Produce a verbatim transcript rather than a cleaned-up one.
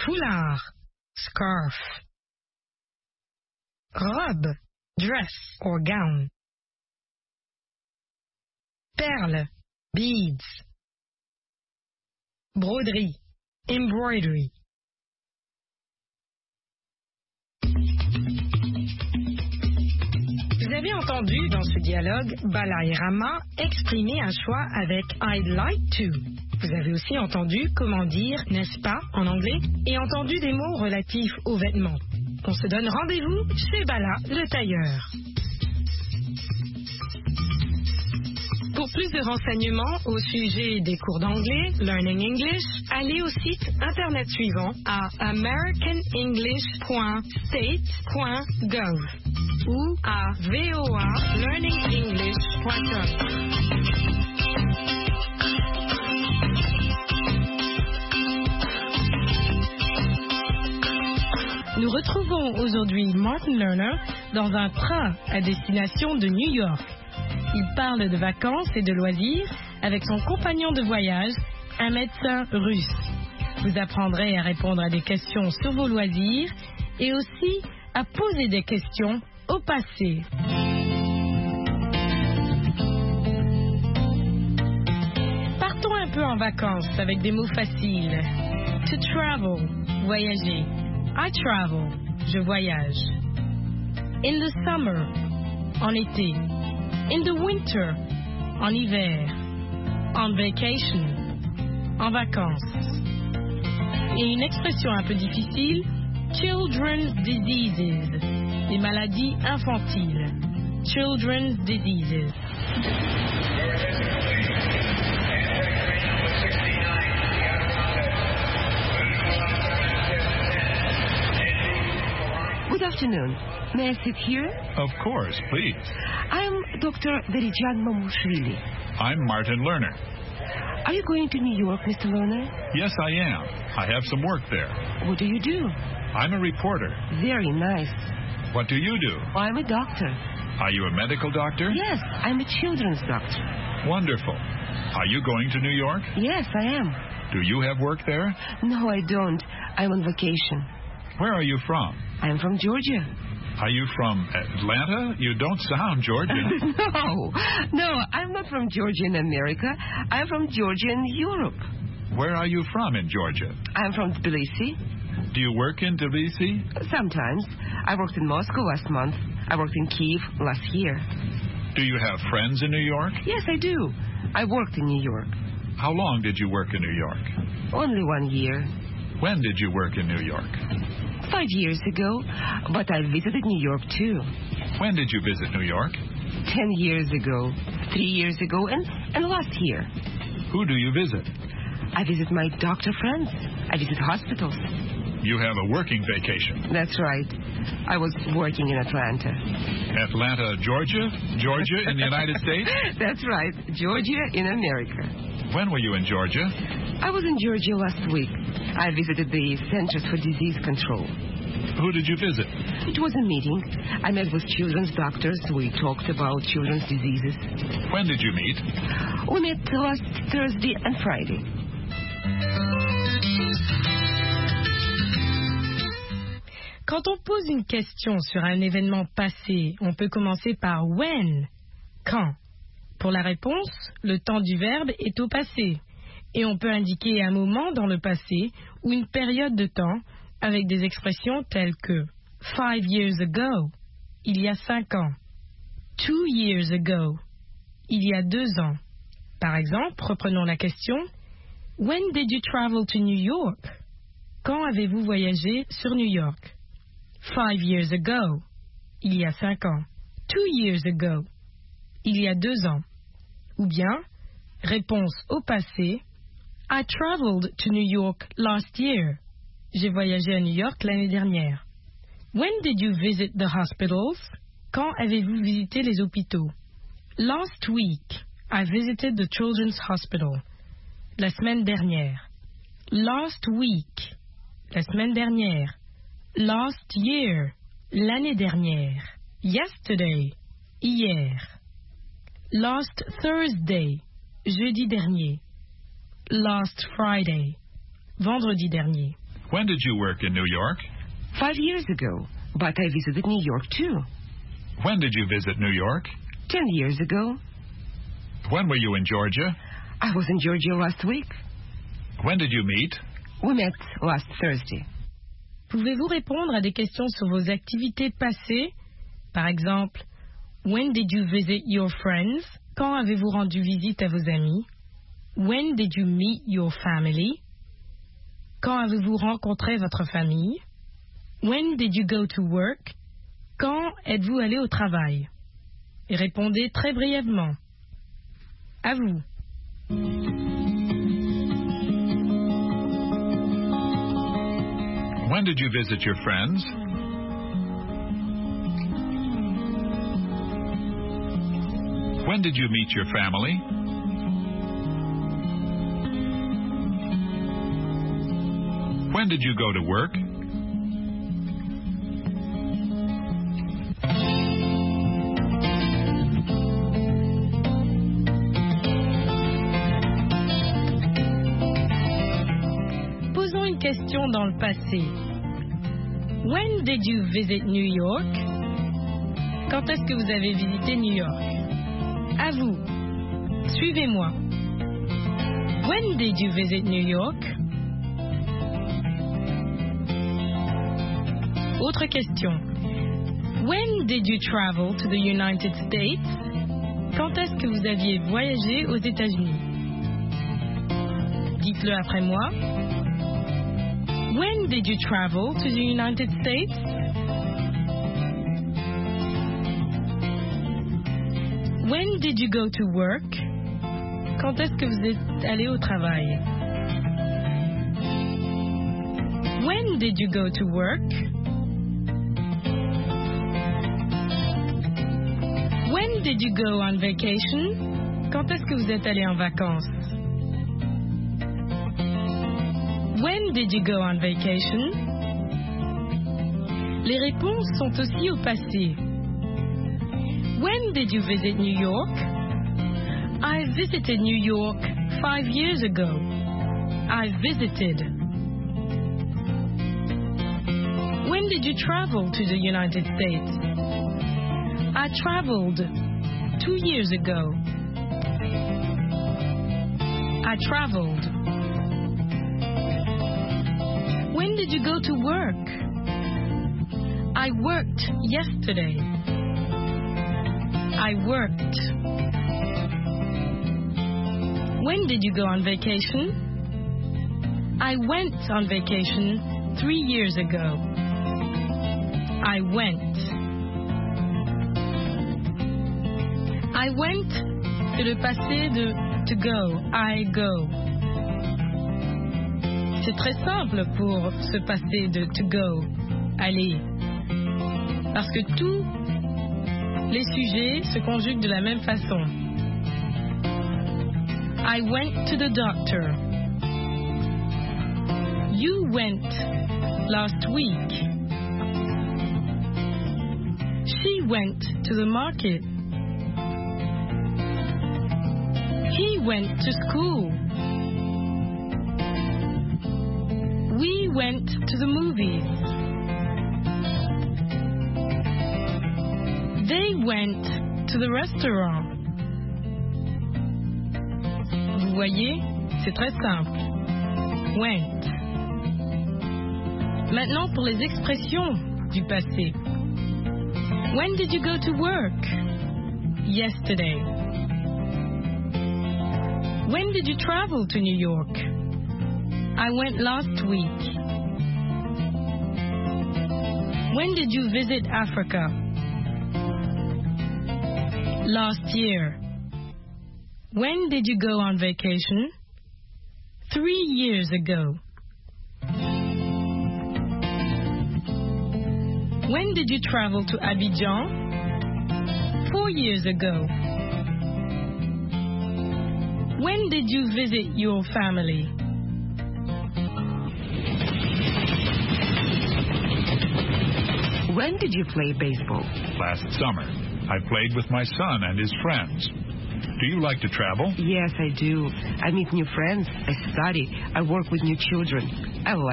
Foulard, scarf. Robe, dress or gown. Perle, beads. Broderie, embroidery. Vous avez entendu dans ce dialogue Bala et Rama exprimer un choix avec I'd like to. Vous avez aussi entendu comment dire n'est-ce pas en anglais et entendu des mots relatifs aux vêtements. On se donne rendez-vous chez Bala le tailleur. Pour plus de renseignements au sujet des cours d'anglais, Learning English, allez au site internet suivant à american english point state point gov ou à voa learning english point com. Nous retrouvons aujourd'hui Martin Lerner dans un train à destination de New York. Il parle de vacances et de loisirs avec son compagnon de voyage, un médecin russe. Vous apprendrez à répondre à des questions sur vos loisirs et aussi à poser des questions au passé. Partons un peu en vacances avec des mots faciles. To travel, voyager. I travel, je voyage. In the summer, en été. In the winter, en hiver. On vacation, en vacances. Et une expression un peu difficile, children's diseases, les maladies infantiles. Children's diseases. Good afternoon. May I sit here? Of course, please. I'm Doctor Verijan Mamushvili. I'm Martin Lerner. Are you going to New York, Mister Lerner? Yes, I am. I have some work there. What do you do? I'm a reporter. Very nice. What do you do? I'm a doctor. Are you a medical doctor? Yes, I'm a children's doctor. Wonderful. Are you going to New York? Yes, I am. Do you have work there? No, I don't. I'm on vacation. Where are you from? I'm from Georgia. Are you from Atlanta? You don't sound Georgian. No, no, I'm not from Georgia in America. I'm from Georgia in Europe. Where are you from in Georgia? I'm from Tbilisi. Do you work in Tbilisi? Sometimes. I worked in Moscow last month. I worked in Kiev last year. Do you have friends in New York? Yes, I do. I worked in New York. How long did you work in New York? Only one year. When did you work in New York? Five years ago, but I visited New York too. When did you visit New York? Ten years ago, three years ago, and, and last year. Who do you visit? I visit my doctor friends. I visit hospitals. You have a working vacation. That's right. I was working in Atlanta. Atlanta, Georgia? Georgia in the United States? That's right. Georgia in America. When were you in Georgia? I was in Georgia last week. I visited the Centers for Disease Control. Who did you visit? It was a meeting. I met with children's doctors. We talked about children's diseases. When did you meet? We met last Thursday and Friday. Quand on pose une question sur un événement passé, on peut commencer par when, quand. Pour la réponse, le temps du verbe est au passé. Et on peut indiquer un moment dans le passé ou une période de temps avec des expressions telles que five years ago, il y a cinq ans. Two years ago, il y a deux ans. Par exemple, reprenons la question. When did you travel to New York? Quand avez-vous voyagé sur New York? Five years ago, il y a cinq ans. Two years ago, il y a deux ans. Ou bien, réponse au passé, I traveled to New York last year. J'ai voyagé à New York l'année dernière. When did you visit the hospitals? Quand avez-vous visité les hôpitaux? Last week, I visited the Children's Hospital. La semaine dernière. Last week, la semaine dernière. Last year, l'année dernière. Yesterday, hier. Last Thursday, jeudi dernier. Last Friday, vendredi dernier. When did you work in New York? Five years ago, but I visited New York too. When did you visit New York? Ten years ago. When were you in Georgia? I was in Georgia last week. When did you meet? We met last Thursday. Pouvez-vous répondre à des questions sur vos activités passées? Par exemple, when did you visit your friends? Quand avez-vous rendu visite à vos amis? When did you meet your family? Quand avez-vous rencontré votre famille? When did you go to work? Quand êtes-vous allé au travail? Et répondez très brièvement. À vous. When did you visit your friends? When did you meet your family? When did you go to work? Posons une question dans le passé. When did you visit New York? Quand est-ce que vous avez visité New York? À vous. Suivez-moi. When did you visit New York? Autre question. When did you travel to the United States? Quand est-ce que vous aviez voyagé aux États-Unis? Dites-le après moi. When did you travel to the United States? When did you go to work? Quand est-ce que vous êtes allé au travail? When did you go to work? When did you go on vacation? Quand est-ce que vous êtes allé en vacances? When did you go on vacation? Les réponses sont aussi au passé. When did you visit New York? I visited New York five years ago. I visited. When did you travel to the United States? I traveled two years ago. I traveled. When did you go to work? I worked yesterday. I worked. When did you go on vacation? I went on vacation three years ago. I went. I went, c'est le passé de to go. I go. C'est très simple pour ce passé de to go, aller. Parce que tous les sujets se conjuguent de la même façon. I went to the doctor. You went last week. She went to the market. He went to school. We went to the movies. They went to the restaurant. Vous voyez, c'est très simple. Went. Maintenant pour les expressions du passé. When did you go to work? Yesterday. When did you travel to New York? I went last week. When did you visit Africa? Last year. When did you go on vacation? Three years ago. When did you travel to Abidjan? Four years ago. When did you visit your family? When did you play baseball? Last summer. I played with my son and his friends. Do you like to travel? Yes, I do. I meet new friends. I study. I work with new children. I like